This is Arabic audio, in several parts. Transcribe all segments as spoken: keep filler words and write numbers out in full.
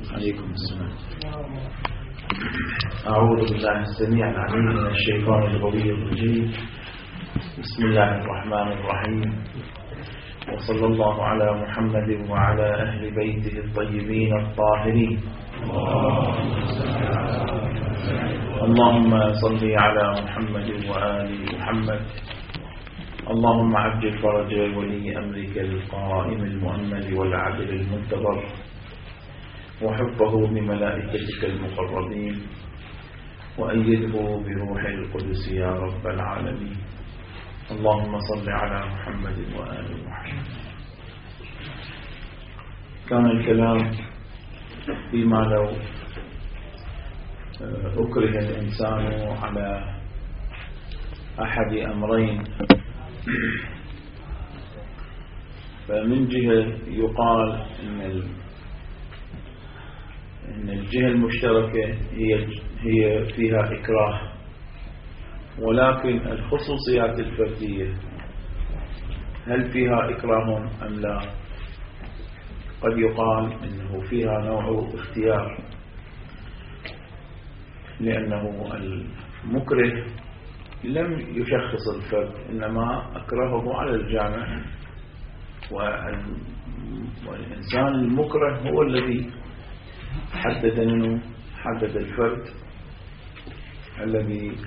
عليكم السلام. أعوذ بالله السميع العليم من الشيطان الغوي الرجيم. بسم الله الرحمن الرحيم، وصلى الله على محمد وعلى أهل بيته الطيبين الطاهرين. اللهم صل على محمد وآل محمد. اللهم عجل فرج ولي أمرك القائم المؤمل والعدل المنتظر، وحفظه بملائكتك المقربين، وأيده بروح القدس يا رب العالمين. اللهم صل على محمد وآل محمد. كان الكلام فيما لو أكره الإنسان على أحد أمرين، فمن جهة يقال إن إن الجهة المشتركة هي هي فيها إكراه، ولكن الخصوصيات الفردية هل فيها إكراه أم لا؟ قد يقال إنه فيها نوع اختيار، لأنه المكره لم يشخص الفرد، إنما أكرهه على الجامع، والإنسان المكره هو الذي حدد منه حدد الفرد الذي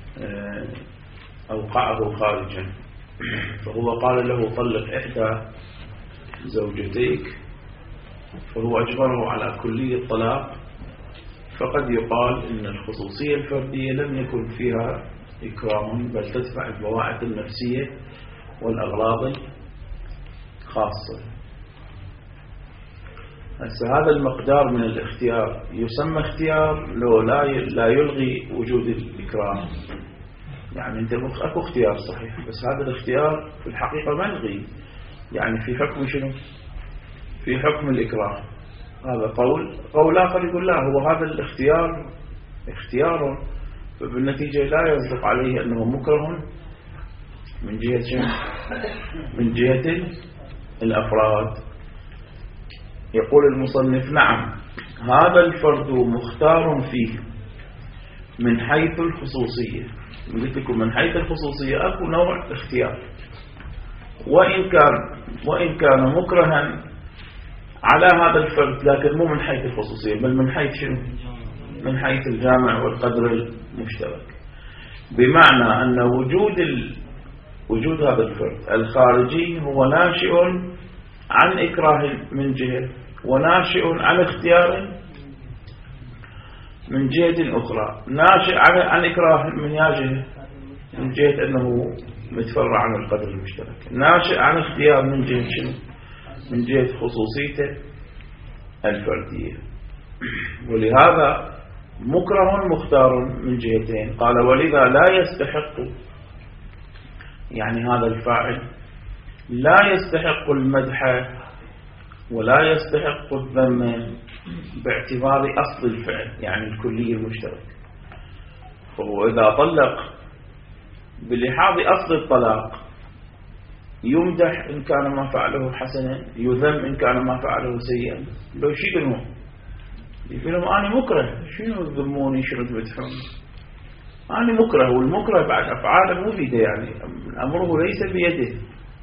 أوقعه خارجا، فهو قال له طلق إحدى زوجتيك، فهو أجبره على كلية الطلاق. فقد يقال إن الخصوصية الفردية لم يكن فيها إكرام، بل تدفع البواعث النفسية والأغراض الخاصة. هذا المقدار من الاختيار يسمى اختيار لو لا لا يلغي وجود الإكرام. يعني انت اكو اختيار صحيح، بس هذا الاختيار في الحقيقة ملغي، يعني في حكم شنو؟ في حكم الإكرام. هذا قول قول آخر يقول لا، هو هذا الاختيار اختيار، فبالنتيجة لا يصدق عليه أنه مكره من جهة شنو؟ من جهة الأفراد. يقول المصنف: نعم، هذا الفرد مختار فيه من حيث الخصوصية. قلت لكم من حيث الخصوصية أكو نوع اختيار، وإن كان وإن كان مكرها على هذا الفرد، لكن مو من حيث الخصوصية، بل من حيث شنو؟ من حيث الجامع والقدر المشترك. بمعنى أن وجود ال... وجود هذا الفرد الخارجي هو ناشئ عن إكراه من جهة، وناشئ عن اختيار من جهة أخرى، ناشئ عن إكراه من جهة من جهة أنه متفرع عن القدر المشترك، ناشئ عن اختيار من جهة شنو؟ من جهة خصوصيته الفردية. ولهذا مكره مختار من جهتين. قال: ولذا لا يستحق، يعني هذا الفاعل لا يستحق المدح ولا يستحق الذم باعتبار أصل الفعل، يعني الكلية المشترك. فهو إذا طلق بلحاظ أصل الطلاق يمدح إن كان ما فعله حسنا، يذم إن كان ما فعله سيئا. لو شي قلهم يقولون أنا مكره، شنو تذموني شنو تمدحوني؟ أنا مكره، والمكره بعد أفعاله مو بيده، يعني أمره ليس بيده.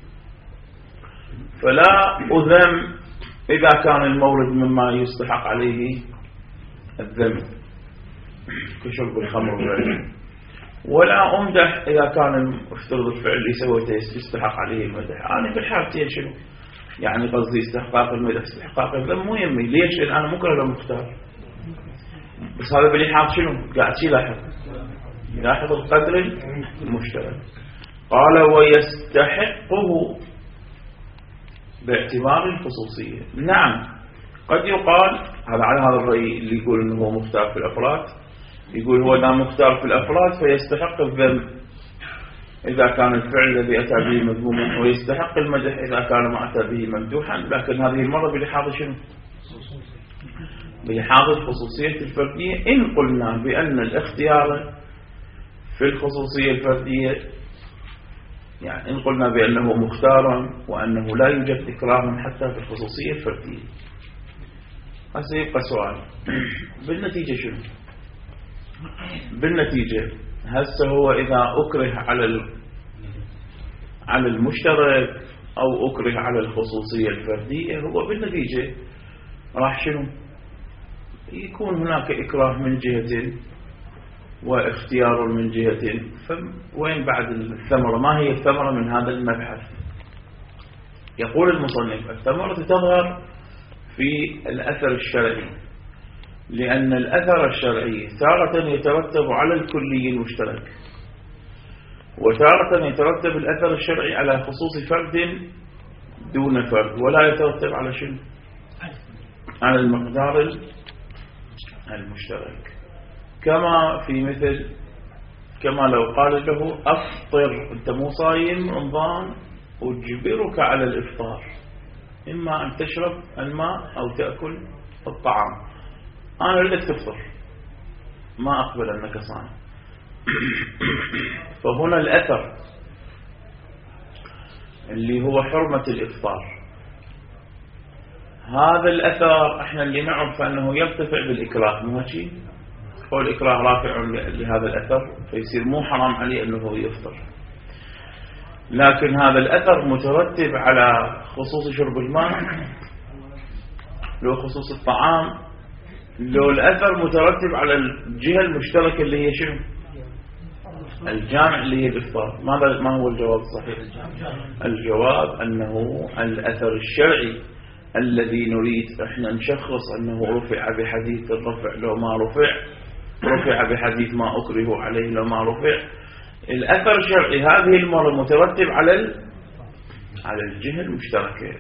فلا أذم إذا كان المورد مما يستحق عليه الذم كشرب الخمر والعلم، ولا أمدح إذا كان افترض الفعل اللي سويته يستحق عليه المدح. أنا بالحالتين شنو؟ يعني قصدي استحقاق المدح استحقاق الذم مو يمي. ليش؟ لأن أنا مكره ولا مختار. بس هذا بلحاظ شنو؟ قاعد شي لاحظ لاحظ القدر المشترك. قال: ويستحقه باعتبار الخصوصية. نعم، قد يقال هذا على هذا الرأي اللي يقول إنه هو مختار في الأفراد، يقول هو لا مختار في الأفراد فيستحق الذم إذا كان الفعل الذي أتى به مذموما، ويستحق المدح إذا كان ما أتى به ممدوحا. لكن هذه المرة بلحاظ شنو؟ بلحاظ الخصوصية الفردية. إن قلنا بأن الاختيار في الخصوصية الفردية، يعني إن قلنا بأنه مختار وأنه لا يوجد إكراه حتى في الخصوصية الفردية. هسه يبقى سؤال بالنتيجة شنو؟ بالنتيجة هسه هو إذا أكره على على المشترك أو أكره على الخصوصية الفردية، هو بالنتيجة راح شنو؟ يكون هناك إكراه من جهة واختيار من جهة، فوين بعد الثمرة؟ ما هي الثمرة من هذا المبحث؟ يقول المصنف الثمرة تظهر في الأثر الشرعي، لأن الأثر الشرعي تارة يترتب على الكلي المشترك، وتارة يترتب الأثر الشرعي على خصوص فرد دون فرد، ولا يترتب على شنو؟ على المقدار المشترك. كما في مثل كما لو قال له أفطر، أنت مو صايم رمضان أجبرك على الإفطار، إما أن تشرب الماء أو تأكل الطعام، أنا أريدك تفطر، ما أقبل أنك صائم. فهنا الأثر اللي هو حرمة الإفطار، هذا الأثر احنا اللي نعرف أنه يرتفع بالإكراه، مو هيك؟ هو الإكراه رافع لهذا الأثر، فيصير مو حرام عليه أنه يفطر. لكن هذا الأثر مترتب على خصوص شرب الماء، لو خصوص الطعام، لو الأثر مترتب على الجهة المشتركة اللي هي شنو؟ الجامع اللي هي الإفطار. ماذا ما هو الجواب الصحيح؟ الجواب أنه الأثر الشرعي الذي نريد احنا نشخص أنه رفع بحديث الرفع، لو ما رفع رفع بحديث ما أكره عليه لو ما رفع. الأثر الشرعي هذه المرة مترتب على على الجهة المشتركة،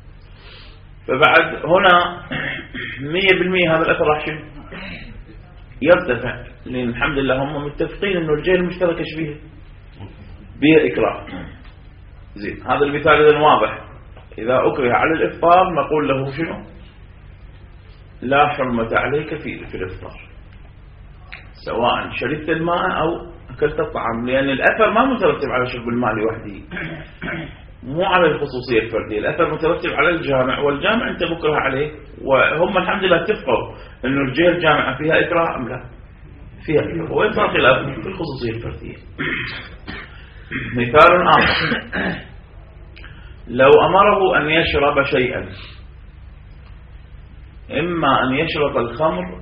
فبعد هنا مية بالمية هذا الأثر راح شنو؟ يرتفع، لأن الحمد لله هم متفقين أنه الجهة المشتركة شبيها بها إكراه. زين، هذا المثال إذن واضح. إذا أكره على الإفطار نقول له شنو؟ لا حرمة عليك في في الإفطار، سواء شربت الماء أو أكلت الطعام، لأن الأثر ما مترتب على شرب الماء لوحده، مو على الخصوصية الفردية، الأثر مترتب على الجامع، والجامع أنت مكره عليه، وهم الحمد لله اتفقوا أنه الجهة الجامعة فيها إكراه أم لا؟ فيها إكراه، وين صار خلاف في الخصوصية الفردية. مثال آخر، لو أمره أن يشرب شيئا، إما أن يشرب الخمر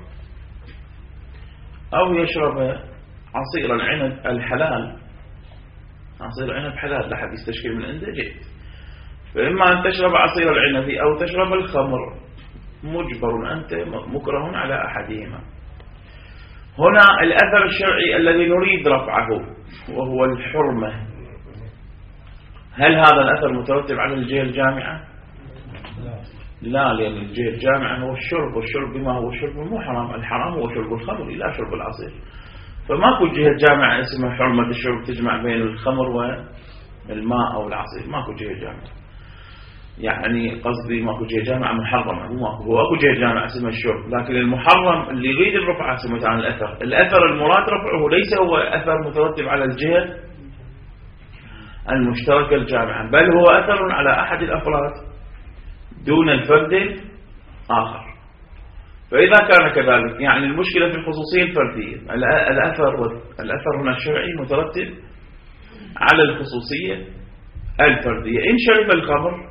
أو يشرب عصير العنب الحلال، عصير العنب حلال لا حد يستشكل من عنده جيد، فإما أن تشرب عصير العنب أو تشرب الخمر، مجبر أنت مكره على أحدهما. هنا الأثر الشرعي الذي نريد رفعه وهو الحرمة، هل هذا الأثر مترتب على الجهة الجامعة؟ لا، لأن الجهة الجامعة هو الشرب، والشرب بما هو الشرب مو حرام، الحرام هو شرب الخمر لا شرب العصير، فماكو جهة جامعة اسمها حرمة الشرب تجمع بين الخمر والماء أو العصير، ماكو جهة جامعة، يعني قصدي ماكو جهة جامعة محرمة، مو ماكو، هو اكو جهة جامعة اسمها الشرب، لكن المحرم اللي يريد الرفع اسمه عن الأثر، الأثر المراد رفعه ليس هو أثر مترتب على الجهة المشتركة الجامعة، بل هو أثر على أحد الأفراد دون الفرد آخر. فإذا كان كذلك يعني المشكلة في الخصوصية الفردية، الأثر الأثر هنا الشرعي مترتب على الخصوصية الفردية. إن شرب الخمر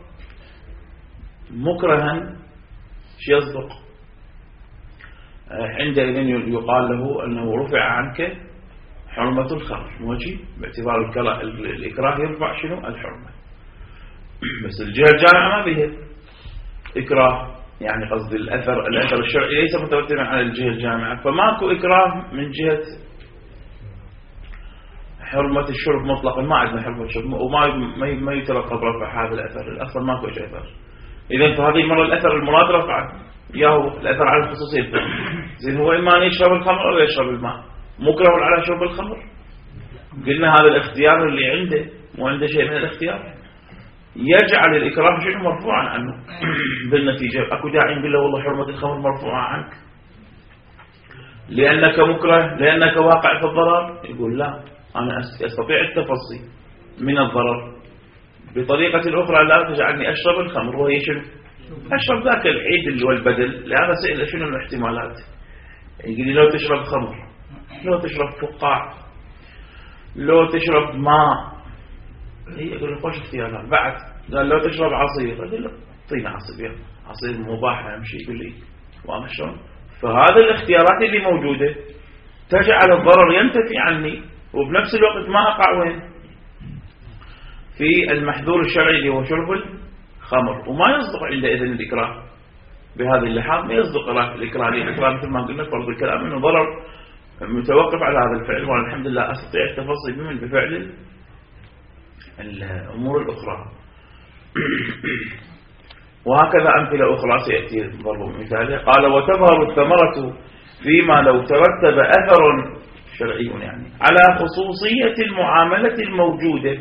مكرها شو يصدق؟ عندئذ يقال له أنه رفع عنك حرمة الخمر، موجي باعتبار الإكراه يرفع شنو؟ الحرمة. بس الجهة الجامعة ما بها إكراه، يعني قصد الأثر الأثر الشرعي ليس مترتبا على الجهة الجامعة، فماكو إكراه من جهة حرمة الشرب مطلقا، ما عندنا حرمة الشرب وما ما يترقب رفع هذا الأثر، الأصل ماكو شيء أثر. إذا في هذه المرة الأثر المراد رفع ياهو الأثر على الخصوصية. زين، هو إما أن يشرب الخمر أو يشرب الماء، مكره على شرب الخمر، قلنا هذا الاختيار اللي عنده مو عنده شيء من الاختيار، يجعل الإكراه شيء مرفوعا عنه. بالنتيجة أكو داعي نقول له والله حرمة الخمر مرفوعة عنك لأنك مكره، لأنك واقع في الضرر، يقول لا، أنا أستطيع التفصي من الضرر بطريقة أخرى لا تجعلني أشرب الخمر، وهي شنو؟ أشرب ذاك العيد اللي هو البدل. لهذا سئل شنو الاحتمالات، يقول لي لو تشرب خمر، لو تشرب فقاع، لو تشرب ماء. يقول له خوش اختيارات. بعد قال لو تشرب عصير، أقول له طينا عصير، عصير مباح يمشي. يقول لي واضح شلون؟ فهذه الاختيارات اللي موجودة تجعل الضرر ينتفي عني، وبنفس الوقت ما أقع وين؟ في المحذور الشرعي اللي هو شرب الخمر. وما يصدق عندئذ الإكراه بهذه اللحاظ، ما يصدق الإكراه. الإكراه مثل ما قلنا فرض الكلام إنه ضرر متوقف على هذا الفعل، والحمد لله أستطيع التفصيل بمن بفعل الأمور الأخرى. وهكذا أمثلة أخرى سيأتي ضرب مثالها. قال وتظهر الثمرة فيما لو ترتب أثر شرعي يعني على خصوصية المعاملة الموجودة.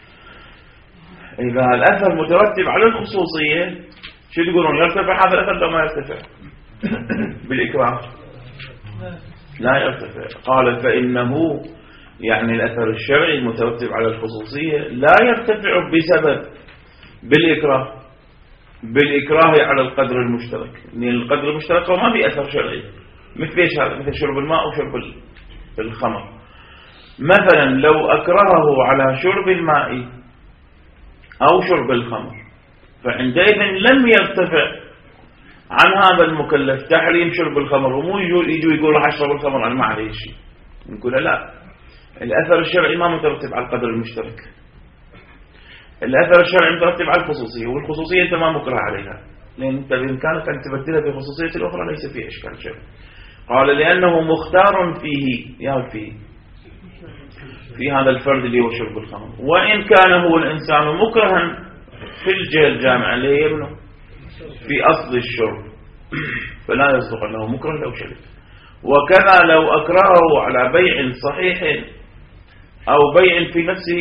إذا الأثر مترتب على الخصوصية شو تقولون؟ يرتفع هذا الأثر لو ما يرتفع بالإكراه؟ لا يرتفع. قال فإنه يعني الأثر الشرعي المترتب على الخصوصية لا يرتفع بسبب بالإكراه بالإكراه على القدر المشترك. يعني القدر المشترك ما في أثر شرعي. مثل ايش هذا؟ مثل شرب الماء وشرب الخمر. مثلا لو أكرهه على شرب الماء أو شرب الخمر فعندئذ لم يرتفع عن هذا المكلف تحريم شرب الخمر. ومو يجوا يقول راح أشرب الخمر أنا ما عليه شيء. نقول لا، الأثر الشرعي ما مترتب على القدر المشترك. الأثر الشرعي مترتب على الخصوصية، والخصوصية أنت ما مكره عليها، لأن أنت بإمكانك أن تبدلها بخصوصية الأخرى ليس فيه إشكال شيء. قال لأنه مختار فيه يا فيه في هذا الفرد اللي هو شرب الخمر، وإن كان هو الإنسان مكرها في الجهة الجامعة اللي هي ابنه في أصل الشرب فلا يصدق أنه مكره لو شرب. وكذا لو أكرهه على بيع صحيح أو بيع في نفسه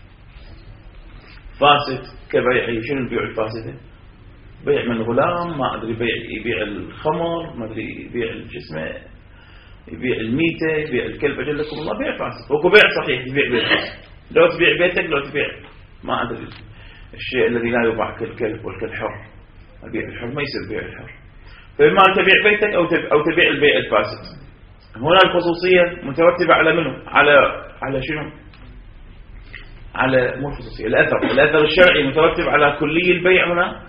فاسد كبيع. شنو البيع الفاسد؟ بيع من غلام ما أدري بيع يبيع الخمر، ما أدري يبيع الجسمة، يبيع الميتة، يبيع الكلب، أجلكم الله بيع فاسد. وكو بيع صحيح يبيع بيع. لو تبيع بيتك، لو تبيع ما أدري الشيء الذي لا يباع كالكلب والكالحر، البيع الحر ما يصير بيع الحر. فإما أن تبيع بيتك أو أو تبيع البيع الفاسد. هنا الخصوصية مترتبة على منه؟ على على شنو؟ على مو الخصوصية، الأثر. الأثر الشرعي مترتب على كلي البيع. هنا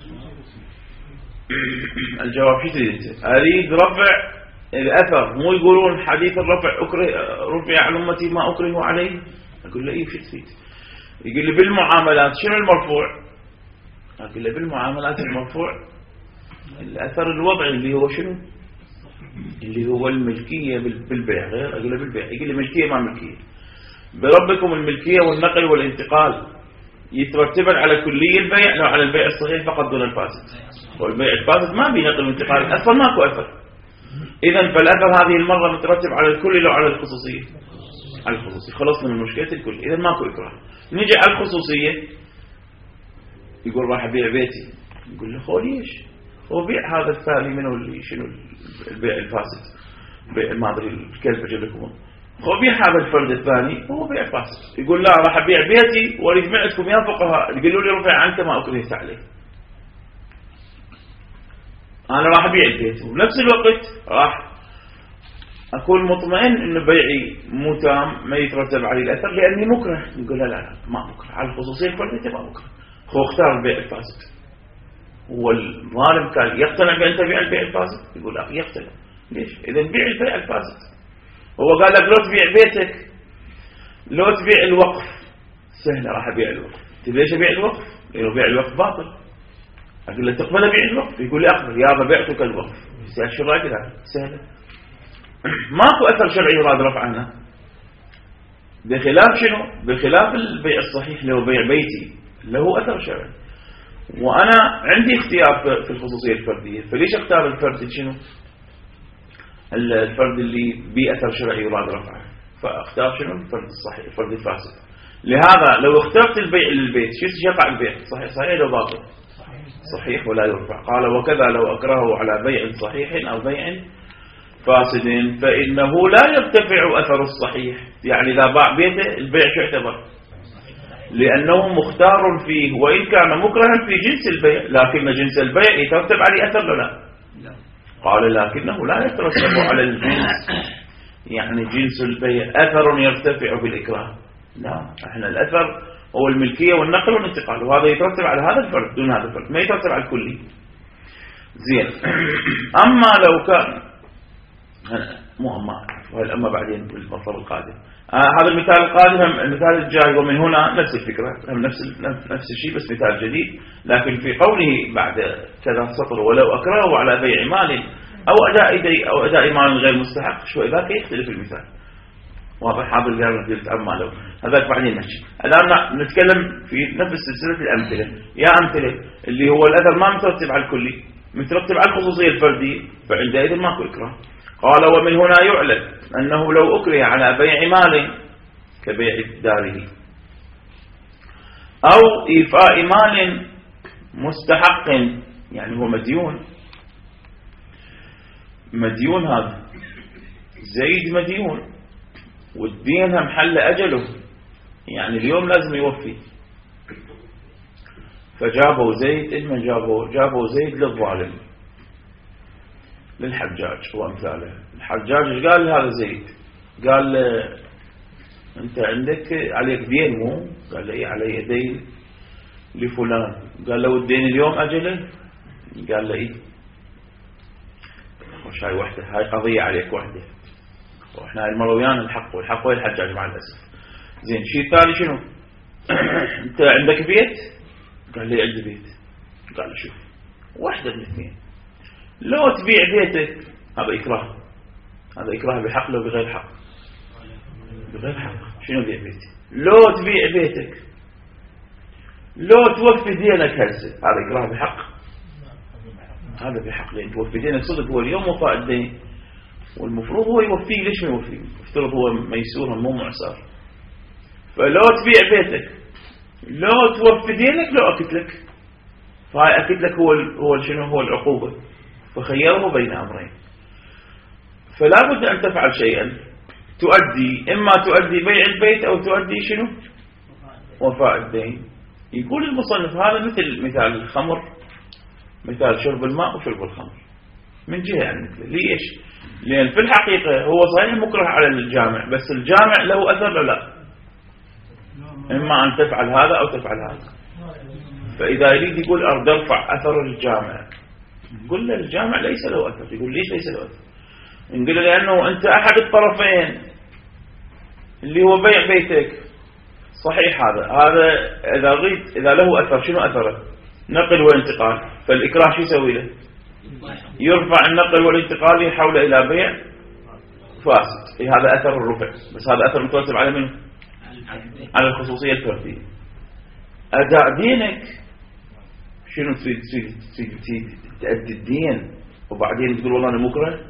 الجواب شو تريد انت؟ أريد رفع الأثر. مو يقولون حديث الرفع أكره رفع عن أمتي ما أكره عليه. أقول له إيه شو تريد؟ يقول لي بالمعاملات شنو المرفوع؟ أقول له بالمعاملات المرفوع الأثر الوضعي اللي هو شنو؟ اللي هو الملكية بالبيع. غير أقول له بالبيع. يقول لي ملكية ما ملكية. بربكم الملكية والنقل والانتقال يترتبن على كلي البيع لو على البيع الصحيح فقط دون الفاسد. والبيع الفاسد ما بي نقل وانتقال أصلا ماكو أثر. إذن فالأثر هذه المرة مترتب على الكل لو على الخصوصية. على الخصوصية خلصنا من مشكلة الكل. إذن ماكو إكراه. نجي على الخصوصية يقول راح أبيع بيتي. يقول له خو ليش؟ هو بيع هذا الثاني منه اللي شنو البيع الفاسد، بيع ما أدري الكلب أجلكم هو بيع هذا الفرد الثاني هو بيع فاسد. يقول لا راح أبيع بيتي واريد معكم يا فقهاء يقولوا لي رفع عنك ما أكرهت عليه. أنا راح أبيع البيت وبنفس الوقت راح أكون مطمئن إنه بيعي مو تام ما يترتب عليه الأثر لأني مكره. يقول لا لا ما مكره على الخصوصية الفردية ما مكره. هو اختار البيع الفاسد. والظالم كان يقتنع بأن تبيع البيع الفاسد. يقول لا يقتنع. ليش؟ إذا بيع البيع الفاسد. هو قال لك لو تبيع بيتك لو تبيع الوقف سهلة راح أبيع الوقف. تبي ليش أبيع الوقف؟ لأنه بيع الوقف باطل. أقول له تقبل أبيع الوقف؟ يقول لي أقبل. يا بعتك الوقف. سهل شو رأيك هذا؟ سهلة. ماكو أثر شرعي يراد رفع عنه. بخلاف شنو؟ بخلاف البيع الصحيح اللي هو بيع بيتي له أثر شرعي. وأنا عندي اختيار في الخصوصية الفردية. فليش أختار الفرد شنو؟ الفرد اللي بأثر شرعي يراد رفعه. فاختار شنو؟ الفرد الصحيح الفرد الفاسد. لهذا لو اخترت البيع للبيت شو يقع البيع؟ صحيح صحيح لو باطل؟ صحيح ولا يرفع. قال وكذا لو أكرهه على بيع صحيح أو بيع فاسد فإنه لا يرتفع أثر الصحيح. يعني إذا باع بيته البيع شو يعتبر؟ لأنه مختار فيه، وإن كان مكرها في جنس البيع، لكن جنس البيع يترتب عليه أثر لا. قال لكنه لا يترتب على الجنس، يعني جنس البيع أثر يرتفع بالإكراه. لا، احنا الأثر هو الملكية والنقل والانتقال، وهذا يترتب على هذا الفرد دون هذا الفرد، ما يترتب على الكلي. زين. أما لو كان مو أما أما بعدين بالمطلب القادم، آه هذا المثال القادم المثال الجاي، ومن هنا نفس الفكرة، نفس نفس الشيء بس مثال جديد، لكن في قوله بعد كذا سطر ولو أكرهه على بيع مال أو أداء دي أو أداء مال غير مستحق، شو ذاك يختلف المثال. واضح؟ هذا اللي أنا قلت أما لو هذاك بعدين نمشي. الآن نتكلم في نفس سلسلة الأمثلة. يا أمثلة اللي هو الأثر ما مترتب على الكلي، مترتب على الخصوصية الفردية، فعندئذ ماكو إكراه. قال ومن هنا يعلم أنه لو أكره على بيع مال كبيع داره أو إيفاء مال مستحق، يعني هو مديون مديون هذا زيد مديون والدين هم حل أجله، يعني اليوم لازم يوفي، فجابوا زيد إلما جابوا جابوا زيد للظالم للحجاج وأمثاله. الحجاج ايش قال لهذا زيد؟ قال له أنت عندك عليك دين مو؟ قال له إيه علي دين لفلان. قال له الدين اليوم أجله؟ قال له إيه. وش هاي وحدة، هاي قضية عليك وحدة، وإحنا المرويان الحق والحق وين الحجاج مع الأسف. زين. شيء ثاني شنو؟ أنت عندك بيت؟ قال لي عندي بيت. قال له شوف واحدة من اثنين، لو تبيع بيتك هذا إكراه، هذا إكراه بحق لو بغير حق. بغير حق شنو بيع بيتي؟ لو تبيع بيتك، لو توفي دينك هسه، هذا إكراه بحق. هذا بحق لأن توفي دينك صدق، هو اليوم وفاء الدين والمفروض هو يوفيه. ليش ما يوفيه؟ افترض هو ميسور مو معسر. فلو تبيع بيتك، لو توفي دينك، لو أكد لك، فهاي أكد لك هو هو شنو هو العقوبة، فخيره بين أمرين. فلا بد أن تفعل شيئا تؤدي، إما تؤدي بيع البيت أو تؤدي شنو وفاء الدين. يقول المصنف هذا مثل مثال الخمر، مثال شرب الماء وشرب الخمر من جهة يعني مثله. ليش؟ لأن في الحقيقة هو صحيح مكره على الجامع، بس الجامع له أثر ولا لا؟ إما أن تفعل هذا أو تفعل هذا. فإذا يريد يقول أرد أرفع أثر الجامع، نقول له الجامع ليس له أثر. يقول ليش ليس له أثر؟ نقول له لأنه أنت أحد الطرفين اللي هو بيع بيتك صحيح، هذا هذا إذا ريد إذا له أثر، شنو أثره؟ نقل وانتقال. فالإكراه شو يسوي له؟ يرفع النقل والانتقال يحول إلى بيع فاسد. إيه هذا أثر الرفع، بس هذا أثر مترتب على منه؟ على الخصوصية الفردية. أداء دينك شنو تريد؟ تريد تأدي الدين وبعدين تقول والله أنا مكره.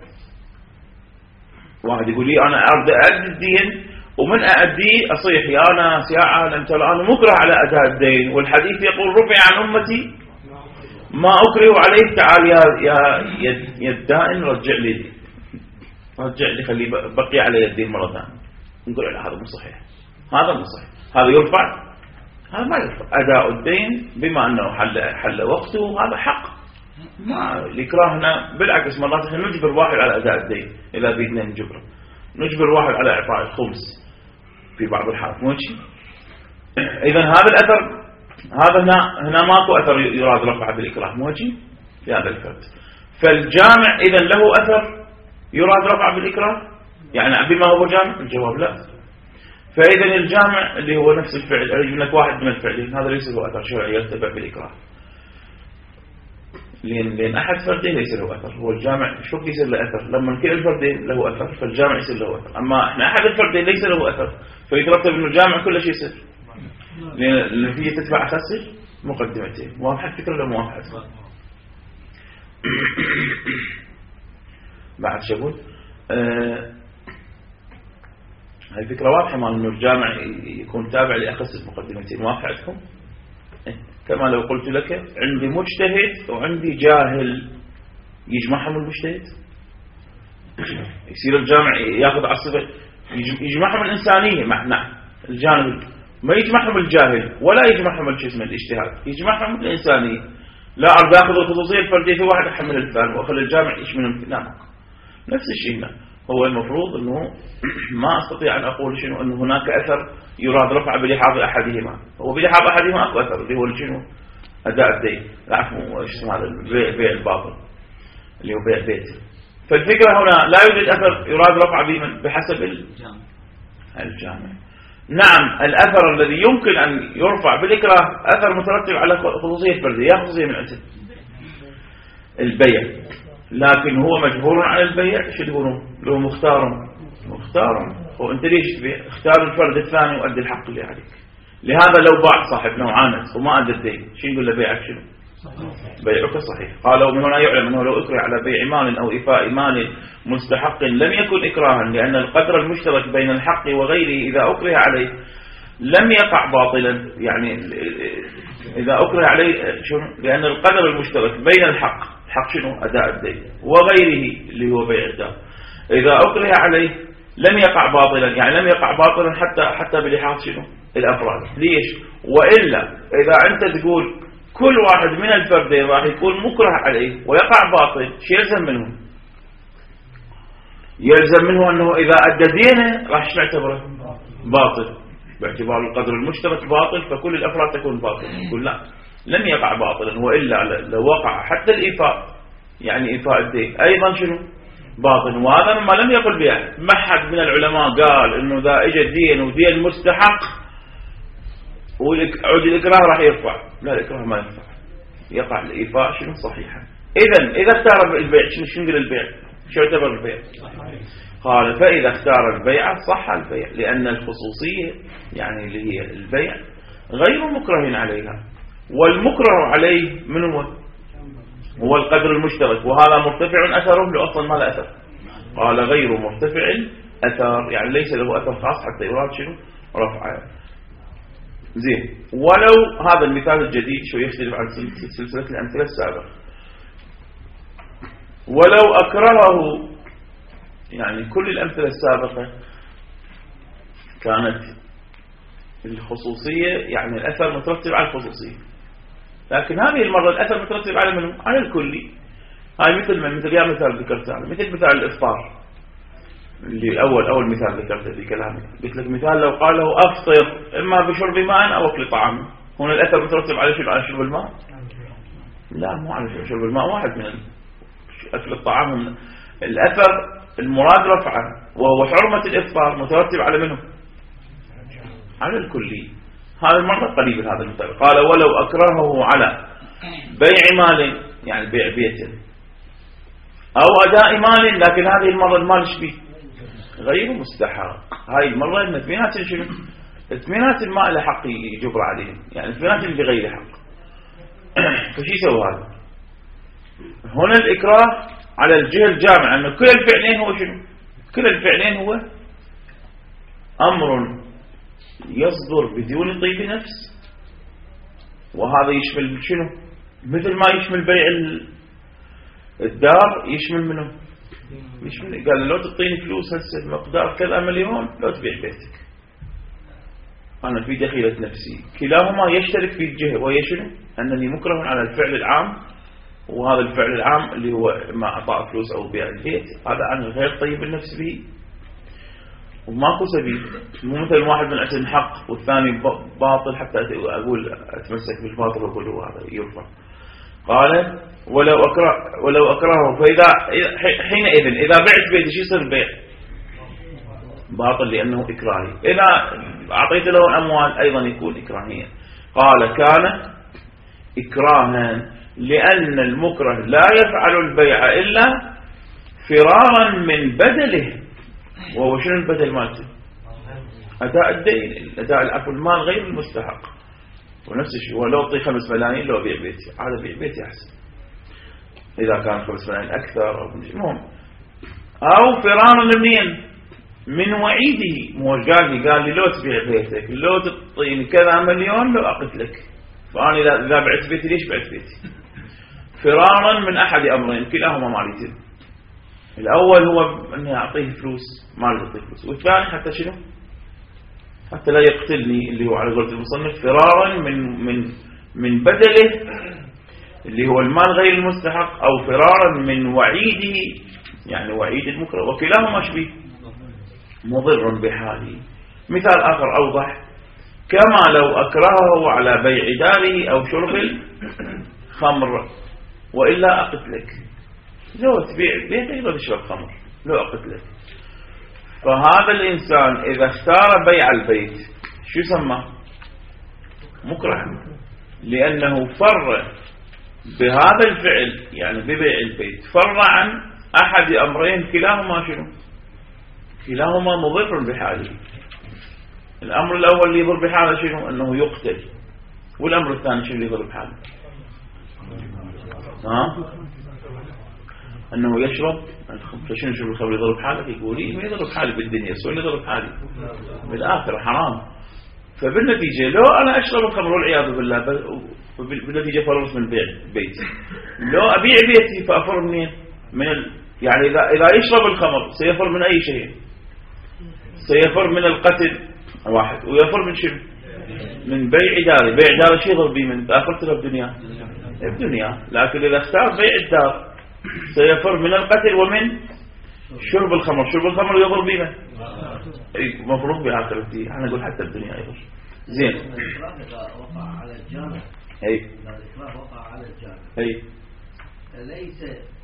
واحد يقول لي أنا أريد أأدي الدين ومن أأديه أصيح يا ناس يا عالم ترى أنا مكره على أداء الدين، والحديث يقول رفع عن أمتي ما أكره عليه. تعال يا يا يدائن رجع لي رجع لي خلي بقي على يدين مرة ثانية. نقول لا هذا مو صحيح، هذا مو صحيح، هذا يرفع، هذا ما يرفع. أداء الدين بما أنه حل حل وقته هذا حق، ما الإكراه هنا بالعكس مرات احنا نجبر واحد على أداء الدين إذا بيدنا نجبره، نجبر واحد على إعطاء الخمس في بعض الحالات مو شيء. إذا هذا الأثر هذا هنا هنا ماكو أثر يراد رفعه بالإكراه مو شيء في هذا الفرد. فالجامع إذا له أثر يراد رفعه بالإكراه، يعني بما هو جامع؟ الجواب لا. فإذا الجامع اللي هو نفس الفعل، أريد منك واحد من الفعلين، هذا ليس له أثر شرعي يرتفع بالإكراه، لأن لأن أحد فردين ليس له أثر. هو الجامع شو يصير له أثر؟ لما كل الفردين له أثر فالجامع يصير له أثر. أما إحنا أحد الفردين ليس له أثر فيترتب إنه الجامع كل شيء يصير، لأن النتيجة تتبع أساس مقدمتين. موافق فكرة ولا موافق؟ بعد شغل آه هاي فكرة واضحة، ما إنه الجامع يكون تابع لأخص المقدمتين. موافق عندكم؟ كما لو قلت لك عندي مجتهد وعندي جاهل، يجمعهم المجتهد؟ يصير الجامع ياخذ على الصفة يجمعهم الإنسانية مع نعم الجانب ما يجمعهم الجاهل ولا يجمعهم الجسم الاجتهاد، يجمعهم الإنسانية. لا أرد أخذ الخصوصية الفردية في واحد أحمل الفهم وأخلي الجامع إيش منهم. لا، نفس الشيء هنا. هو المفروض أنه ما أستطيع أن أقول شنو أنه هناك أثر يراد رفع بلحاظ أحدهما. هو بلحاظ أحدهما أكو أثر اللي هو شنو أداء الدين، العفو، إيش اسمه هذا البيع الباطل اللي هو بيع بيت. فالفكرة هنا لا يوجد أثر يراد رفع بمن بحسب الجامع. نعم، الأثر الذي يمكن أن يرفع بالإكراه أثر مترتب على خصوصية الفردية. يا خصوصية من عند البيع، لكن هو مجبور على البيع. شو يقولون له؟ مختار. مختار. وانت ليش تبيع؟ اختار الفرد الثاني وأدي الحق اللي عليك. لهذا لو باع صاحب نوعان وما أدى الدين، شو يقول له؟ بيعك شنو؟ بيعك صحيح. قالوا من هنا يعلم أنه لو أكره على بيع مال أو إيفاء مال مستحق لم يكن إكراها، لأن القدر المشترك بين الحق وغيره إذا أكره عليه لم يقع باطلا. يعني إذا أكره عليه شنو؟ لأن القدر المشترك بين الحق، الحق شنو؟ أداء الدين، وغيره اللي هو بيع الدار، إذا أكره عليه لم يقع باطلا. يعني لم يقع باطلا حتى حتى بلحاظ شنو؟ الأفراد. ليش؟ وإلا إذا أنت تقول كل واحد من الفردين راح يكون مكره عليه ويقع باطل، شو يلزم منه؟ يلزم منه أنه إذا أدى دينه راح نعتبره باطل باعتبار القدر المشترك باطل، فكل الأفراد تكون باطل. يقول لا، لم يقع باطلا، وإلا لو وقع حتى الإيفاء، يعني إيفاء الدين أيضا شنو؟ باطل. وهذا ما لم يقل به ما حد من العلماء قال إنه إذا إجا الدين ودين مستحق وعود الإكراه راح يرفع. لا، الإكراه ما يرفع، يقع الإيفاء شنو؟ صحيحا. إذن إذا اختار البيع شنو شنو نقول البيع؟ شو يعتبر البيع؟ قال فإذا اختار البيع صح البيع، لأن الخصوصية يعني اللي هي البيع غير مكره عليها، والمكره عليه من هو؟ هو القدر المشترك، وهذا مرتفع أثره لو أصلا ما له أثر. قال غير مرتفع أثر، يعني ليس له أثر خاص حتى يراد شنو؟ رفعه. زين. ولو هذا المثال الجديد شو يختلف عن سلسلة الأمثلة السابقة. ولو أكرهه، يعني كل الأمثلة السابقة كانت الخصوصية يعني الأثر مترتب على الخصوصية، لكن هذه المرة الأثر مترتب على منه؟ على الكلي. هاي مثل من مثل يا مثال ذكرت أنا، مثل مثال الإفطار اللي أول أول مثال ذكرته في كلامي. قلت لك مثال لو قال له أفطر إما بشرب ماء أو أكل طعام، هنا الأثر مترتب على شو؟ على شرب الماء؟ لا، مو على شرب الماء، واحد من أكل الطعام. من الأثر المراد رفعه وهو حرمة الإفطار مترتب على منه؟ على الكلي. هذا المرة قريب هذا المثال. قال ولو أكرهه على بيع مال، يعني بيع بيت، أو أداء مال، لكن هذه المرة المال شبيه غير مستحق. هاي المرة إن اثنينات شنو؟ اثنينات الماء لحق يجبر عليهم، يعني اثنينات بغير حق. فشي يسوي هذا؟ هنا الإكراه على الجهة الجامعة أن كل الفعلين هو شنو؟ كل الفعلين هو أمر يصدر بدون طيب نفس، وهذا يشمل شنو؟ مثل ما يشمل بيع الدار يشمل منه؟ يشمل. قال لو تعطيني فلوس هسه مقدار كذا مليون لو تبيع بيتك، أنا في دخيلة نفسي. كلاهما يشترك في الجهة، وهي شنو؟ أنني مكره على الفعل العام، وهذا الفعل العام اللي هو ما أعطاء فلوس أو بيع البيت، هذا أنا غير طيب النفس به وماكو سبيل. مو مثل واحد من أجل حق والثاني باطل حتى أقول أتمسك بالباطل وأقول له هذا يرفع. قال ولو أكره ولو أكرهه، فإذا حينئذ إذا بعت بيتي شو يصير البيع؟ باطل لأنه إكراهي. إذا أعطيت له الأموال أيضا يكون إكراهيا. قال كان إكراها لأن المكره لا يفعل البيع إلا فرارا من بدله، وهو شنو البدل مالته؟ أداء الدين، أداء العفو المال غير المستحق. ونفس الشيء ولو أعطي خمس ملايين لو بيع بيتي، هذا بيع بيتي أحسن إذا كان خمس ملايين أكثر أو المهم. أو فرارا منين؟ من وعيده. مو قال لي قال لي لو تبيع بيتك لو تعطيني كذا مليون لو أقتلك، فأنا إذا إذا بعت بيتي ليش بعت بيتي؟ فرارا من أحد أمرين كلاهما مالتين. الأول هو أني أعطيه فلوس، ما أعطيه فلوس، والثاني حتى شنو؟ حتى لا يقتلني، اللي هو على قولة المصنف فرارا من من من بدله اللي هو المال غير المستحق، أو فرارا من وعيده يعني وعيد المكره، وكلاهما شبيه مضر بحاله. مثال آخر أوضح: كما لو أكرهه على بيع داره أو شرب الخمر وإلا أقتلك. لو تبيع بيتك لو تشرب خمر لو أقتلك. فهذا الإنسان إذا اختار بيع البيت شو يسمى؟ مكره، لأنه فر بهذا الفعل يعني ببيع البيت فر عن أحد أمرين كلاهما شنو؟ كلاهما مضر بحاله. الأمر الأول اللي يضر بحاله شنو؟ أنه يقتل. والأمر الثاني شنو اللي يضر بحاله؟ ها؟ أنه يشرب. فشنو شو الخمر يضر بحاله؟ يقول لي ما يضر بحاله بالدنيا، سوى اللي يضر بحاله بالآخرة حرام. فبالنتيجة لو أنا أشرب الخمر والعياذ بالله بالنتيجة فررت من بيع بيتي، لو أبيع بيتي فأفر منين؟ من ال... يعني إذا إذا يشرب الخمر سيفر من أي شيء؟ سيفر من القتل واحد، ويفر من شنو؟ من بيع داري. بيع داري شيء يضر بي من أفرت له الدنيا الدنيا. لكن إذا اختار بيع الدار سيفر من القتل ومن شرب الخمر. شرب الخمر يضر بي من مفروض بآخرتي. أنا أقول حتى الدنيا أيضا زين. إذا وقع على الجامع أي إذا الإكراه وقع على الجامع أي ليس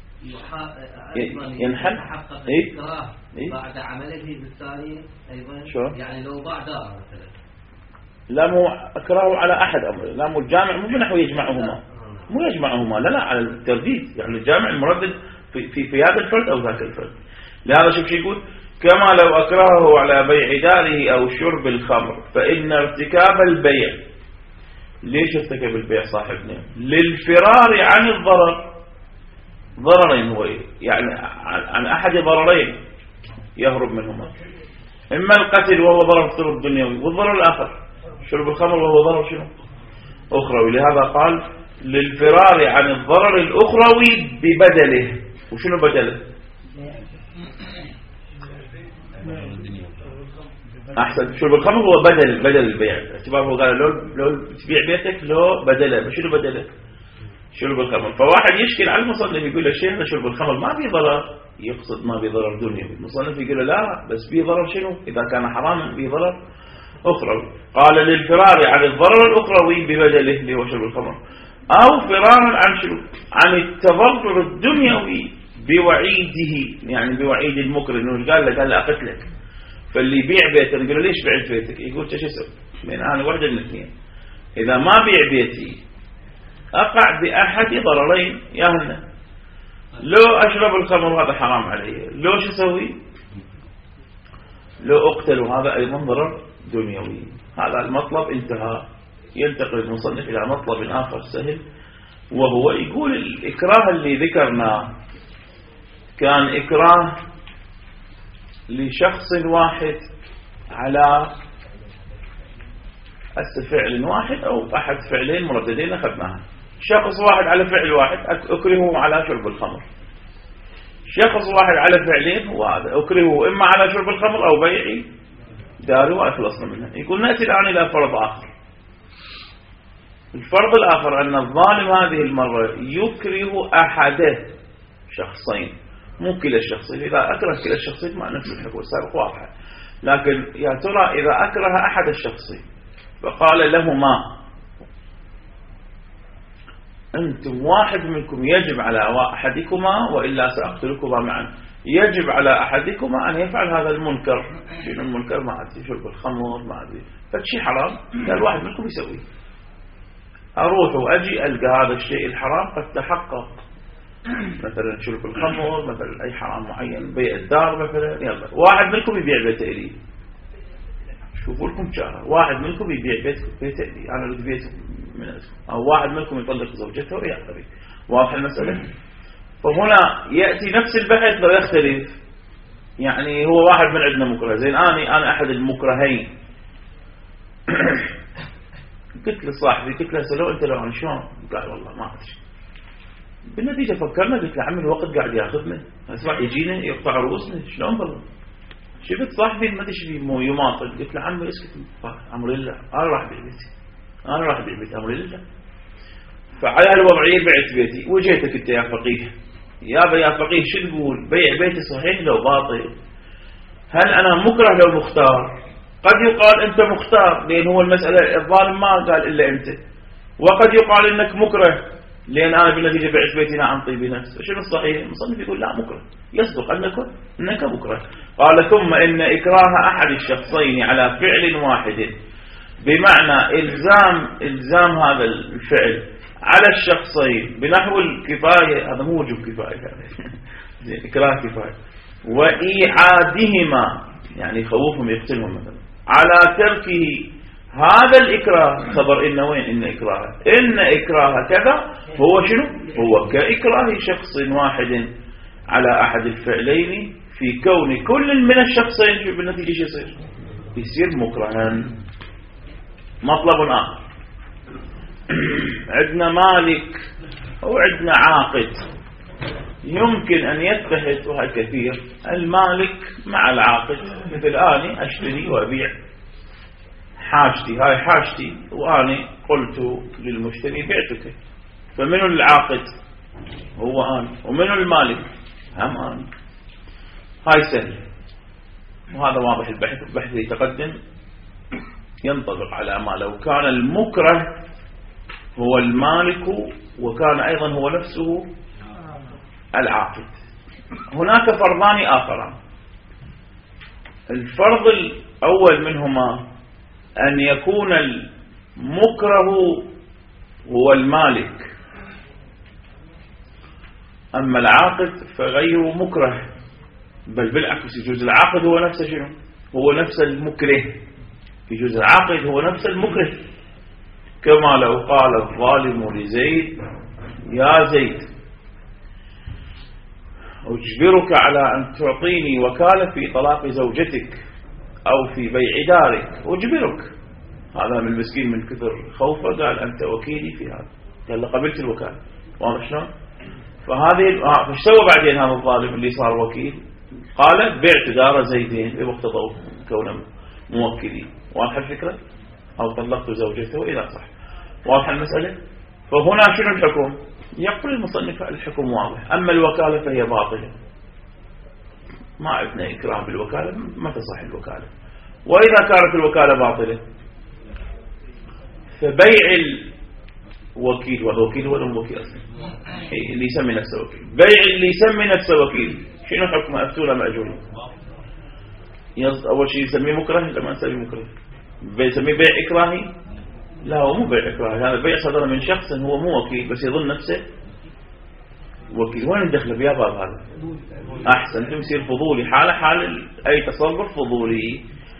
ينحل يتحقق أي الإكراه أي بعد عمله بالثاني أيضا. شو يعني لو باع دار مثلا لا مو أكراه على أحد أمر، لا مو الجامع مو بنحو يجمعهما، مو يجمعهما، لا لا على الترديد. يعني الجامع المردد في في في هذا الفرد أو ذاك الفرد. لهذا شوف شو يقول: كما لو أكرهه على بيع داره أو شرب الخمر فإن ارتكاب البيع. ليش ارتكب البيع صاحبنا؟ للفرار عن الضرر. ضررين هو يعني عن أحد ضررين يهرب منهما، إما القتل وهو ضرر افتراض دنيوي، والضرر الآخر شرب الخمر وهو ضرر شنو؟ أخروي. لهذا قال للفرار عن الضرر الأخروي ببدله. وشنو بدله؟ أحسن. شرب الخمر هو بدل بدل البيع. اعتباره قال لو لو تبيع بيتك لو بدله. شنو بدله؟ شرب الخمر. فواحد يشكل على المصنف يقول له شيخنا شرب الخمر ما في ضرر، يقصد ما في ضرر دنيوي. المصنف يقول له لا بس في ضرر شنو؟ إذا كان حراما في ضرر أخروي. قال للفرار عن الضرر الأخروي ببدله اللي هو شرب الخمر، أو فرارا عن شنو؟ عن التضرر الدنيوي بوعيده، يعني بوعيد المكر إنه قال له قال له أقتلك. فاللي يبيع بيته نقول له ليش بعت بيتك؟ يقول ايش اسوي؟ لأن أنا واحدة من الاثنين، إذا ما بيع بيتي أقع بأحد ضررين يا هنا، لو أشرب الخمر هذا حرام علي، لو شو أسوي؟ لو أقتل هذا أيضا ضرر دنيوي. هذا المطلب انتهى. ينتقل المصنف إلى مطلب آخر سهل، وهو يقول الإكراه اللي ذكرناه كان إكراه لشخص واحد على فعل واحد أو أحد فعلين مرددين أخذناها. شخص واحد على فعل واحد أكرهه على شرب الخمر، شخص واحد على فعلين وهذا أكرهه إما على شرب الخمر أو بيع داري وأخلصنا منها. يقول نأتي الآن إلى فرض آخر. الفرض الآخر أن الظالم هذه المرة يكره أحد شخصين، مو كلا الشخصين. إذا أكره كلا الشخصين ما نفس الحكم السابق واضحة، لكن يا ترى إذا أكره أحد الشخصين فقال لهما أنتم واحد منكم يجب على أحدكما وإلا سأقتلكما معا، يجب على أحدكما أن يفعل هذا المنكر. شنو المنكر؟ ما أدري، شرب الخمر ما أدري، فشي حرام قال واحد منكم يسويه. أروح وأجي ألقى هذا الشيء الحرام قد تحقق، مثلا شرب الخمر، مثلا أي حرام معين، بيع الدار مثلا. يلا واحد منكم يبيع بيته إلي، شوفوا لكم شهر، واحد منكم يبيع بيت بيته إلي، أنا لقيت بيت من أسفل، أو واحد منكم يطلق زوجته ويا أخري. واضح المسألة؟ فهنا يأتي نفس البحث لو يختلف. يعني هو واحد من عندنا مكره، زين أنا أنا أحد المكرهين. قلت لصاحبي، قلت له سلو أنت لو عن شلون؟ قال والله ما أدري. بالنتيجة فكرنا، قلت له عمي الوقت قاعد ياخذنا، أسمع يجينا يقطع رؤوسنا، شلون بالله شفت صاحبي ما تشبي مو يماطل، قلت له عمي اسكت امر الله، انا راح ابيع بيتي، انا راح ابيع بيتي امر الله. فعلى هالوضعيه بعت بيتي. وجيتك انت يا فقيه، يابا يا فقيه شو تقول؟ بيع بيتي صحيح لو باطل؟ هل انا مكره لو مختار؟ قد يقال انت مختار لان هو المساله الظالم ما قال الا انت، وقد يقال انك مكره لان انا بالنتيجه بعت بيتي عن طيب نفس. شنو الصحيح؟ المصنف يقول لا مكره، يصدق انك انك مكره. قال ثم ان اكراه احد الشخصين على فعل واحد، بمعنى الزام الزام هذا الفعل على الشخصين بنحو الكفايه، هذا مو وجوب كفايه زين اكراه كفايه، وايعادهما يعني يخوفهم يقتلهم مثلا على تركه هذا الإكراه. خبر إن وين إن إكراه إن إكراه كذا هو شنو؟ هو كإكراه شخص واحد على أحد الفعلين في كون كل من الشخصين شو بالنتيجة شو يصير؟ يصير مكرها. مطلب آخر عندنا مالك وعندنا عاقد، يمكن أن يتحد وهي كثير المالك مع العاقد، مثل أنا أشتري وأبيع حاجتي، هاي حاجتي وأنا قلت للمشتري بعتك، فمن العاقد؟ هو أنا. ومن المالك؟ هم أنا. هاي سهل وهذا واضح. البحث البحث اللي يتقدم ينطبق على ما لو كان المكره هو المالك وكان أيضا هو نفسه العاقد. هناك فرضان آخران. الفرض الأول منهما أن يكون المكره هو المالك، أما العاقد فغير مكره، بل بالعكس يجوز العاقد هو نفسه شنو؟ هو نفس المكره. يجوز العاقد هو نفس المكره، كما لو قال الظالم لزيد يا زيد أجبرك على أن تعطيني وكالة في طلاق زوجتك أو في بيع دارك، أجبرك. هذا من المسكين من كثر خوفه قال أنت وكيلي في هذا، قال له قبلت الوكالة. واضح شلون؟ فهذه آه فايش سوى بعدين هذا الظالم اللي صار وكيل؟ قال بعت دار زيدين بمقتضى كونه موكلي. واضح الفكرة؟ أو طلقت زوجته إذا صح. واضح المسألة؟ فهنا شنو الحكم؟ يقول المصنف الحكم واضح. أما الوكالة فهي باطلة، ما عندنا إكراه بالوكالة، ما تصح الوكالة. وإذا كانت الوكالة باطلة فبيع الوكيل، والوكيل هو الوكيل أصلا اللي يسمي نفسه وكيل، بيع اللي يسمي نفسه وكيل شنو حكمه؟ أفتونا مأجورين. أول شيء يسميه مكره لما نسميه مكره، بيسميه بيع إكراهي؟ لا هو مو بيع إكراهي، هذا بيع صدر من شخص هو مو وكيل بس يظن نفسه وكيل. وين ندخل بيا باب هذا؟ أحسن يصير فضولي، حالة حال أي تصرف فضولي.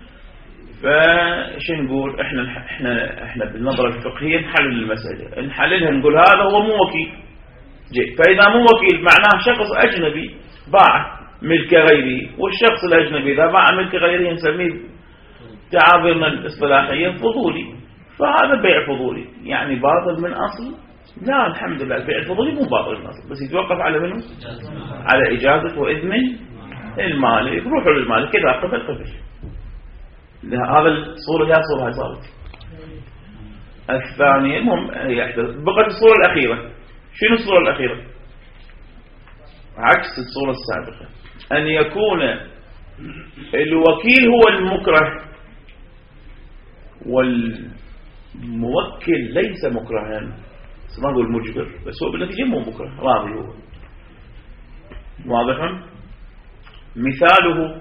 فش نقول احنا احنا احنا بالنظرة الفقهية نحلل المسألة، نحللها نقول هذا هو مو وكيل. جيد. فإذا مو وكيل معناه شخص أجنبي باع ملك غيره، والشخص الأجنبي إذا باع ملك غيره نسميه تعابيرنا الاصطلاحية فضولي. فهذا بيع فضولي يعني باطل من أصل؟ لا الحمد لله البيع الفضولي مو باطل من أصل، بس يتوقف على منه؟ على إجازة وإذن المالك. روحوا للمالك كذا قبل قبل. هذا الصورة هي صورة هاي صارت. الثانية المهم هي أحدث. بقت الصورة الأخيرة. شنو الصورة الأخيرة؟ عكس الصورة السابقة، أن يكون الوكيل هو المكره والموكل ليس مكرها، ما هو المجبر بس هو بالنتيجة مو مكره، راضي هو. واضح؟ مثاله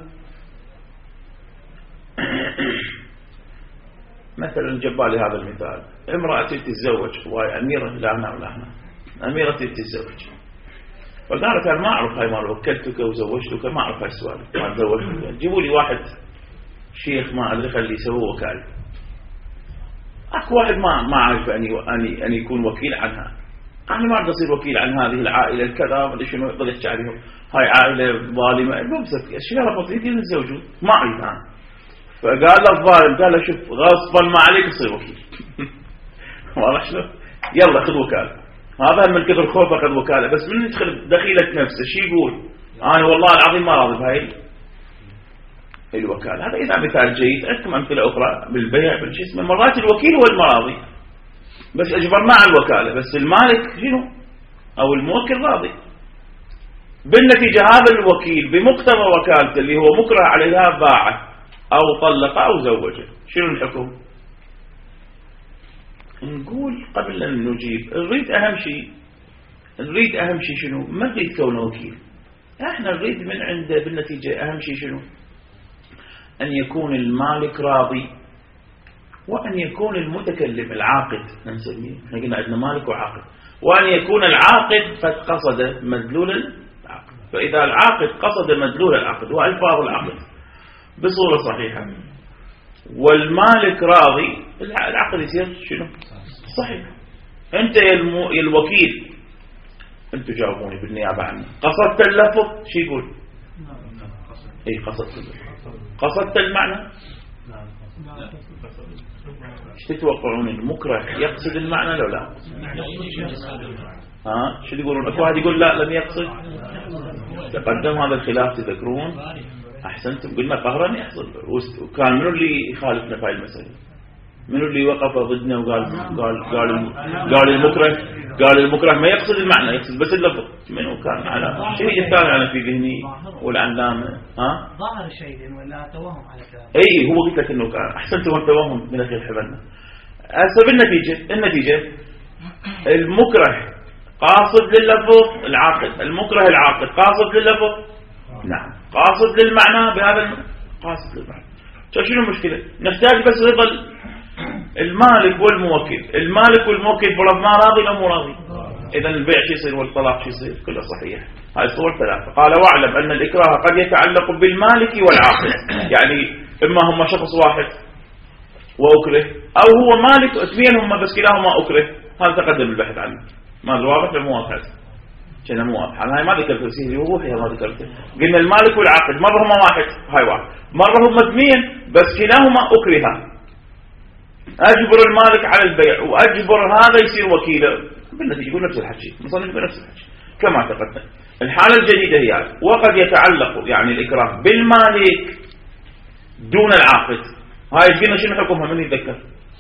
مثلا جبالي هذا المثال، امرأة تتزوج وهي أميرة، لا هنا ولا هنا، أميرة تتزوج فقالت أنا ما أعرف هاي مال وكلتك وزوجتك، ما أعرف هاي السؤال ما تزوجتك، جيبوا لي واحد شيخ ما أدري خلي يسوي وكالة. أكو واحد ما ما أعرف أني أني أن يكون وكيل عنها، أنا ما أقدر أصير وكيل عن هذه العائلة الكذا ما أدري شنو، يضل يحكي عليهم هاي عائلة ظالمة، بمسك أشياء بسيطة يتزوجون ما أريد أنا. فقال له الظالم قال له شوف غصبا ما عليك تصير وكيل. واضح شلون؟ يلا خذ وكالة. هذا من كثر خوفه أخذ وكالة، بس من يدخل دخيلة نفسه شي يقول أنا والله العظيم ما راضي بهاي الوكالة. هذا إذا مثال جيد. عندكم أمثلة أخرى بالبيع بالجسم. مرات الوكيل هو المراضي بس أجبرنا على الوكالة، بس المالك شنو أو الموكل راضي. بالنتيجة هذا الوكيل بمقتضى وكالته اللي هو مكره عليها باعه أو طلق أو زوجه، شنو الحكم؟ نقول قبل أن نجيب نريد أهم شيء نريد أهم شيء شنو؟ ما نريد كونه وكيل، احنا نريد من عنده بالنتيجة أهم شيء شنو؟ أن يكون المالك راضي وأن يكون المتكلم العاقد نسميه، احنا قلنا عندنا مالك وعاقد، وأن يكون العاقد قد قصد مدلول العقد. فإذا العاقد قصد مدلول العقد وألفاظ العقد بصورة صحيحة والمالك راضي، العقد يصير شنو؟ صحيح. أنت يا الوكيل أنتوا جاوبوني بالنيابة عني، قصدت اللفظ شو يقول؟ اي قصدت اللفظ. قصدت المعنى؟ ايش تتوقعون؟ المكره يقصد المعنى لو لا؟ ها شو يقولون؟ اكو واحد يقول لا لم يقصد. تقدم هذا الخلاف تذكرون؟ احسنتم، قلنا قهرا يحصل. وكان منو اللي يخالفنا في هذه المسألة؟ منو اللي وقف ضدنا وقال قال قال قال المكره قال المكره ما يقصد المعنى يقصد بس اللفظ؟ منو كان على شيء الثاني على في ذهني والعلامة؟ ها ظاهر شيء ولا توهم على كلام. اي هو قلت لك انه كان احسنتم التوهم من اخي حبلنا. هسه بالنتيجة النتيجة المكره قاصد لللفظ العاقد، المكره العاقد قاصد لللفظ نعم قاصد للمعنى بهذا الم... قاصد للمعنى. شنو المشكلة؟ نحتاج بس رضا المالك والموكل. المالك والموكل فرضنا راضي أو مو راضي؟ إذا البيع شو يصير والطلاق شو يصير؟ كله صحيح. هاي الصور ثلاثة. قال واعلم أن الإكراه قد يتعلق بالمالك والعاقد، يعني إما هم شخص واحد وأكره أو هو مالك اثنين هم بس كلاهما أكره. هذا تقدم البحث عنه. ما واضح ولا مو واضح؟ كنا مو واضح. هاي ما ذكرت فيه وضوح يا ما ذكرته. قلنا المالك والعاقد مرة هم واحد هاي واحد، مرة هم اثنين بس كلاهما أكره. أجبر المالك على البيع وأجبر هذا يصير وكيله. بالنتيجة يقول نفس الحكي، مصنف بنفس الحكي كما تقدم. الحالة الجديدة هي وقد يتعلق يعني الإكراه بالمالك دون العاقد. هاي قلنا شنو حكمها؟ من يتذكر؟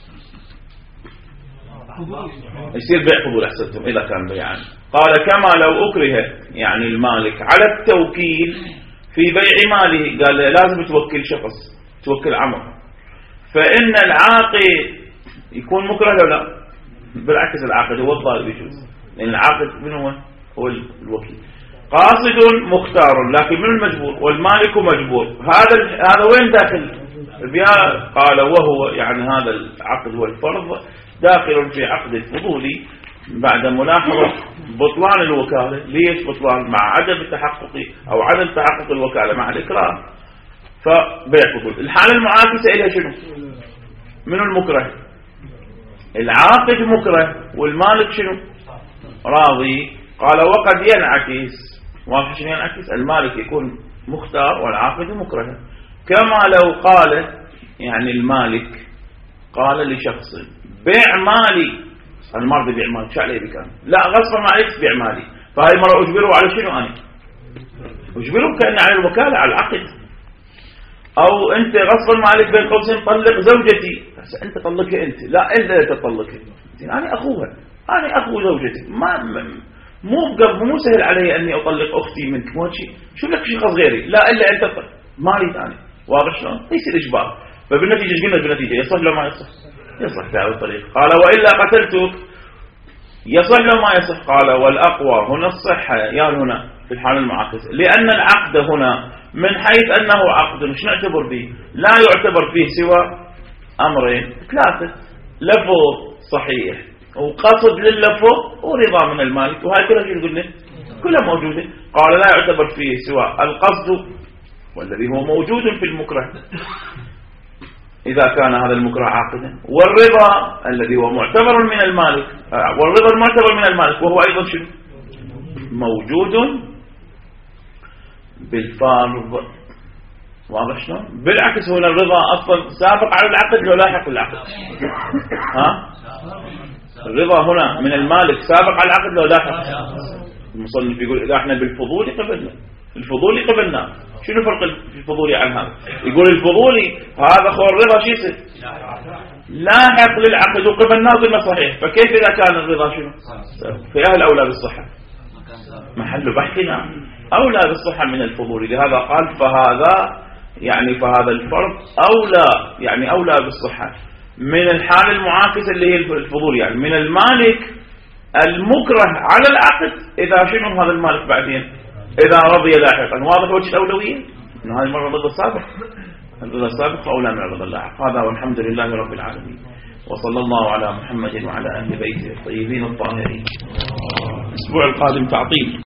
يصير بيع فضول. أحسنتم إذا كان بيعا. قال كما لو أكره يعني المالك على التوكيل في بيع ماله، قال لازم توكل شخص، توكل عمر، فإن العاقد يكون مكره لو لا؟ بالعكس العاقد هو الضارب يجوز، لأن العاقد من هو؟ هو الوكيل. قاصد مختار لكن من المجبور، والمالك مجبور. هذا هذا وين داخل بها؟ قال وهو يعني هذا العقد والفرض داخل في عقد الفضولي بعد ملاحظة بطلان الوكالة. ليش بطلان؟ مع عدم التحقق أو عدم تحقق الوكالة مع الإكراه فبيع فضول. الحالة المعاكسة إليها شنو؟ من المكره؟ العاقد مكره والمالك شنو؟ راضي. قال وقد ينعكس. واضح شنو ينعكس؟ المالك يكون مختار والعاقد مكره. كما لو قال يعني المالك قال لشخص بيع مالي، المال بيع مالي شو عليه بكام؟ لا غصبا ما عليك بيع مالي. فهاي مرة أجبره على شنو؟ أنا أجبره كأن على الوكالة على العقد. أو أنت غصبا ما عليك بين قوسين طلق زوجتي. أنت طلقها أنت، لا أنت لا تطلقها، أنا أخوها، أنا أخو زوجتي. ما مو بقى مو سهل علي أني أطلق أختي منك. مو شيء شو لك شخص غيري، لا إلا أنت مالي ثاني. واضح شلون؟ يصير إجبار. فبالنتيجة قلنا بالنتيجة يصح لو ما يصح؟ يصح في هذا الطريق. قال وإلا قتلتك يصح لو ما يصح؟ قال والأقوى هنا الصحة يا هنا في الحالة المعاكسة، لأن العقد هنا من حيث أنه عقد مش نعتبر به، لا يعتبر فيه سوى أمرين ثلاثة: لفظ صحيح وقصد لللفظ ورضا من المالك، وهاي كلها شو قلنا كلها موجودة. قال لا يعتبر فيه سوى القصد والذي هو موجود في المكره إذا كان هذا المكره عاقدا، والرضا الذي هو معتبر من المالك، والرضا المعتبر من المالك وهو أيضا شنو موجود بالفرض. واضح شلون؟ بالعكس هنا الرضا أصلا سابق على العقد لو لاحق العقد. ها الرضا هنا من المالك سابق على العقد لو لاحق. المصنف يقول إذا احنا بالفضول قبلنا، الفضول قبلنا شنو فرق الفضولي عن هذا؟ يقول الفضولي هذا خور الرضا شو يصير؟ لاحق للعقد وقف الناظر صحيح، فكيف إذا كان الرضا شنو؟ في أهل أولى بالصحة، محل بحثنا أولى بالصحة من الفضولي، لهذا قال فهذا يعني فهذا الفرض أولى يعني أولى بالصحة من الحال المعاكسة اللي هي الفضول، يعني من المالك المكره على العقد إذا شنو هذا المالك بعدين إذا رضي لاحقا. واضح وجه الأولوية إنه هذه مرة الرضا السابق، الرضا السابق أولى من الرضا اللاحق. هذا والحمد لله رب العالمين، وصلى الله على محمد وعلى أهل بيته الطيبين الطاهرين. الأسبوع القادم تعطيل.